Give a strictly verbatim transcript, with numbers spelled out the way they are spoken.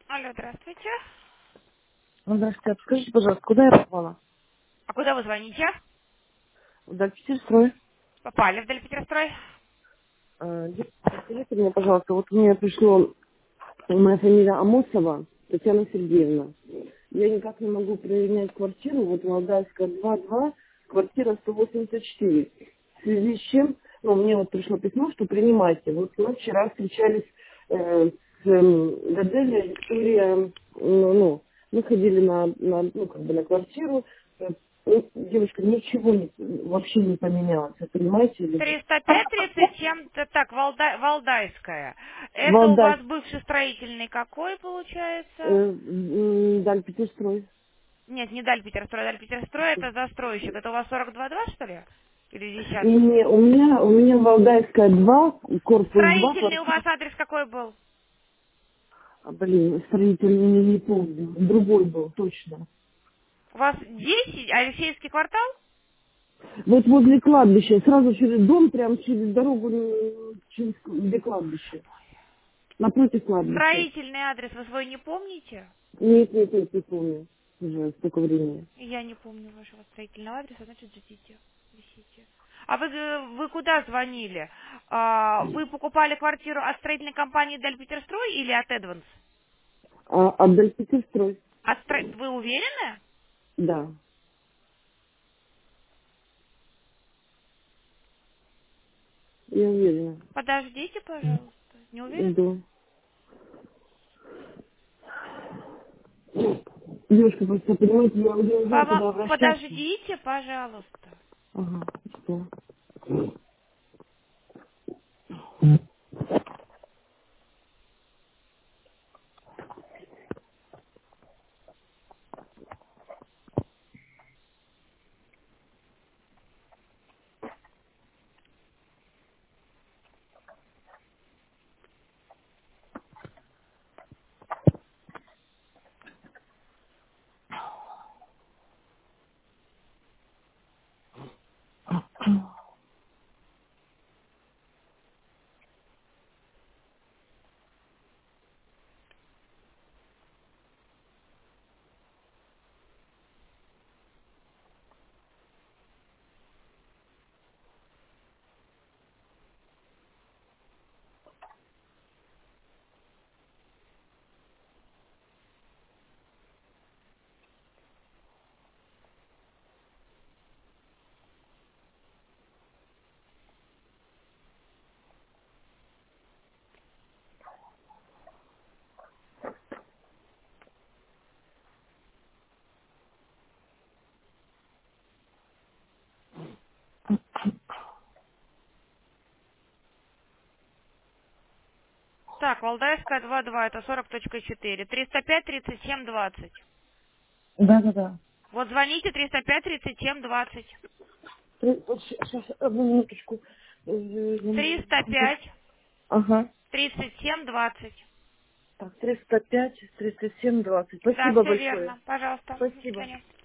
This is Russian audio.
Алло, здравствуйте. Ну, здравствуйте. А скажите, пожалуйста, куда я попала? А куда вы звоните? В Дальпетерстрой. Попали в Дальпетерстрой? А, девушка, скажите мне, пожалуйста, вот мне пришло моя фамилия Амосова, Татьяна Сергеевна. Я никак не могу принять квартиру, вот Молдавская два два, квартира сто восемьдесят четыре. В связи с чем, ну, мне вот пришло письмо, что принимайте. Вот мы вчера встречались э, с эм, Гаделия Виктория, ну, ну, мы ходили на, на, ну, как бы на квартиру. Э, ну, девушка, ничего не, вообще не поменялось, вы понимаете или нет? триста пять тридцать семь, т- так, Валда- Валдайская. Это у Валдай, вас бывший строительный какой э, получается? м, Дальпетерстрой. Нет, не Дальпетерстрой. Дальпетерстрой это застройщик. Это у вас сорок два два, что ли? Или И десятый? мне- у меня, у меня Валдайская два, корпус два, Строительный у квартира. вас адрес какой был? А, блин, строительный не помню. Другой был, точно. У вас десять, Алексеевский квартал? Вот возле кладбища, сразу через дом, прям через дорогу, э, через, где кладбище. Напротив кладбища. Строительный адрес вы свой не помните? Нет, нет, нет, не помню. Уже столько времени. Я не помню вашего строительного адреса, значит, ждите, висите. А вы, э, вы куда звонили? А, вы покупали квартиру от строительной компании Дальпетерстрой или от Эдванс? А, а Дальпетерстрой? От стро- Вы уверены? Да, я уверена. Подождите, пожалуйста. Не уверены? Да. Девушка, просто, понимаете, я уже не знаю, Помо- куда обращаться. Подождите, пожалуйста. Ага, что? Так, Валдайская два два, это сорок точка четыре. триста пять тридцать семь двадцать. Да, да, да. Вот звоните триста пять тридцать семь двадцать. Сейчас, одну минуточку. Э, триста пять Ага. тридцать семь двадцать. Так, триста пять, тридцать семь, двадцать. Да, Спасибо все большое. верно. Пожалуйста. До Спасибо. свидания.